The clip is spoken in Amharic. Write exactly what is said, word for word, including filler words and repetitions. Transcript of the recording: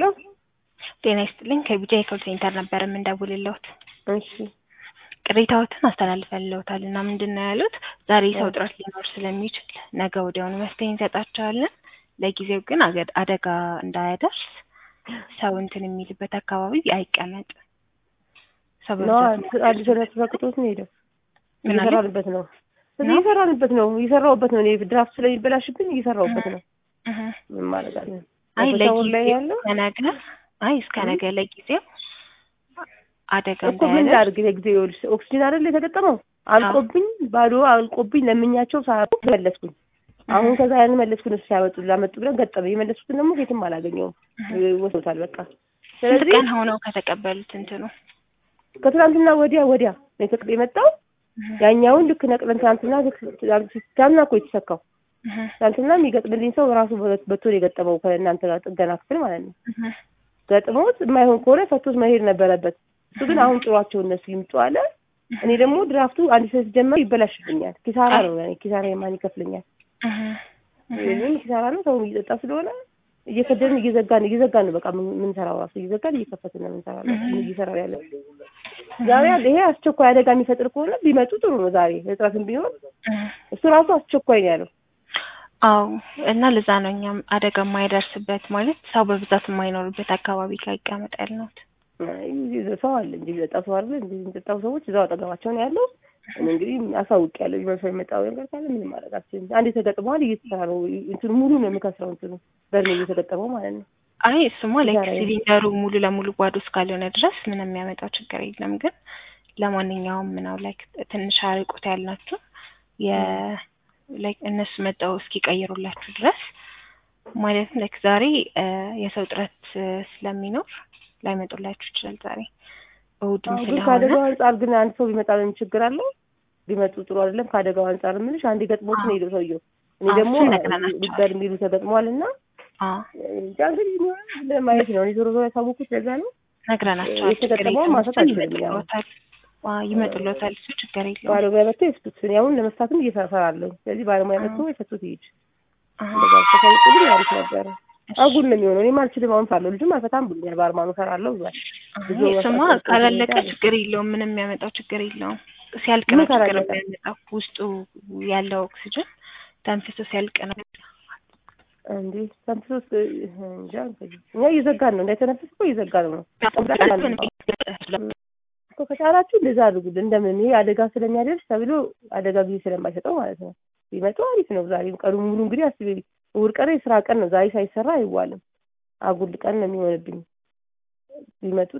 ሄሎ ጤና ይስጥልኝ ከቢጃ ኮል ሴንተር ነበር የምንደውልልዎት። እሺ ቅሬታዎትን አስተላልፈልልዎታል እና ምንድነው ያሉት ዛሬ ሰው እ ጥረት ሊኖር ስለሚችል ነገ ወዲያውኑ መፍትሄ እንሰጣቸዋለን። ለጊዜው ግን አገ- አደጋ እንዳያደርስ ሰው እንትን የሚልበት አካባቢ አይቀመጥ። ሰው ነው በብዛት አዲስ አበባ ተፈቅዶት ነው ሄደው ምን አለ? እየሰራንበት ነው እዚህ ነው? እየሰራንበት ነው እየሰራሁበት ነው እኔ ድራፍት ስለሚበላሽብኝ እየሰራሁበት ነው። እህ ምን ማለት አለ አይ በሰው ላይ ለጊዜው ያለው ከነገ አይ እስከ እ ነገ ለጊዜው አደጋ እኮ ምን እንዳያደርስ ላድርግ ለጊዜው ይኸውልሽ ኦክሲጅን አይደል የተገጠመው አልቆብኝ ባዶ አልቆብኝ ለምኛቸው ሳያውቁ መለስኩኝ። አሁን ከዛ ያን መለስኩኝ እሱ ሲያወጡ ላመጡ ብለን ገጠመ የመለስኩትን ደግሞ የትም አላገኘውም ወስዶታል በቃ። ስንት ስለዚህ ቀን ሆነው ከተቀበሉት እንትኑ ከትናንትና ወዲያ ወዲያ ነው የተቀበ የመጣው ያኛውን ልክ ነቅለን ትናንትና ትናንትና እኮ የተሰካው ትናንትና የሚገጥምልኝ ሰው ራሱ በቶ የገጠመው ከእናንተ ጋር ጥገና ክፍል ማለት ነው። ገጥሞት የማይሆን ከሆነ ፈቶት መሄድ ነበረበት። እሱ ግን አሁን ጥሯቸው እነሱ ይምጡ አለ። እኔ ደግሞ ድራፍቱ አንድ ሰው ሲጀመር ይበላሽብኛል። ኪሳራ ነው ያኔ ኪሳራ የማን ይከፍለኛል? እኔም ኪሳራ ነው ሰው እየጠጣ ስለሆነ እየከደን እየዘጋን እየዘጋን ነው በቃ ምን ሰራው ራሱ እየዘጋን እየከፈትን ነው ምን ሰራው እየሰራው ያለው። ዛሬ ይሄ አስቸኳይ አደጋ የሚፈጥር ከሆነ ቢመጡ ጥሩ ነው። ዛሬ እጥረትም ቢሆን እሱ ራሱ አስቸኳይ ነው ያለው። አዎ እና ለዛ ነው እኛም አደጋ የማይደርስበት ማለት ሰው በብዛት የማይኖርበት አካባቢ ላይ ይቀመጥ ያልነው። አይ ሰው አለ እንጂ ቢጠጣ ሰው አይደል እንዴ የሚጠጣው ሰዎች እዛው አጠገባቸው ነው ያለው። እኔ እንግዲህ አሳውቅ ያለው ይመስል የመጣው ነገር ካለ ምን ማድረግ አትችልም። አንዴ ተገጥሟል እየተሰራ ነው እንትን ሙሉ ነው የምከስረው እንትኑ በርሜል እየተገጠመው ማለት ነው። አይ እሱማ ላይክ ሲሊንደሩ ሙሉ ለሙሉ ባዶ እስካልሆነ ድረስ ምንም የሚያመጣው ችግር የለም። ግን ለማንኛውም ነው ላይክ ትንሽ አርቆት ያልናችሁ የ ላይክ እነሱ መጣው እስኪቀይሩላችሁ ድረስ ማለት ላይክ ዛሬ የሰው ጥረት ስለሚኖር ላይመጡላችሁ ይችላል። ዛሬ እሑድም ስለሆነ ከአደጋው አንጻር ግን አንድ ሰው ቢመጣ ምን ችግር አለው? ቢመጡ ጥሩ አይደለም። ከአደጋው አንጻር ምንሽ አንዴ ገጥሞት ነው ሄደው ሰውየው። እኔ ደግሞ በርሜሉ ተገጥሟልና አዎ እንግዲህ ለማየት ነው ዞሮ ዞሮ ያሳወቁት ለዛ ነው ነግረናቸዋል። የተገጠመው ማሰጥ አይችልም ያው ይመጡልዎታል እሱ ችግር የለውም። ባለሙያ መጥቶ ይፈቱት። እኔ አሁን ለመፍታትም እየሰራለሁ። ስለዚህ ባለሙያ መጥቶ ይፈቱት ይሄድ እንደዛ ተሰልጥልኝ አሪፍ ነበር። አጉል ነው የሚሆነው። እኔም አልችልም አሁን ፋለው ልጅም አልፈታም ብሎኛል። ባርማኑ እሰራለሁ ብሏል። እሱማ ካላለቀ ችግር የለውም። ምንም የሚያመጣው ችግር የለውም። ሲያልቅ ነው ችግር የሚያመጣው። ውስጡ ያለው ኦክሲጅን ተንፍሶ ሲያልቅ ነው እንዴ ተንፍሶ እንጃ እኛ እየዘጋን ነው እንዳይተነፍስ እኮ እየዘጋን ነው እኮ። ከቻላችሁ እንደዛ አድርጉልን እንደምን ይሄ አደጋ ስለሚያደርስ ተብሎ አደጋ ጊዜ ስለማይሰጠው ማለት ነው። ቢመጡ አሪፍ ነው። ዛሬ ቀኑ ሙሉ እንግዲህ አስቤ እሑድ ቀን የስራ ቀን ነው። ዛሬ ሳይሰራ አይዋልም። አጉል ቀን ነው የሚሆንብኝ። ቢመጡ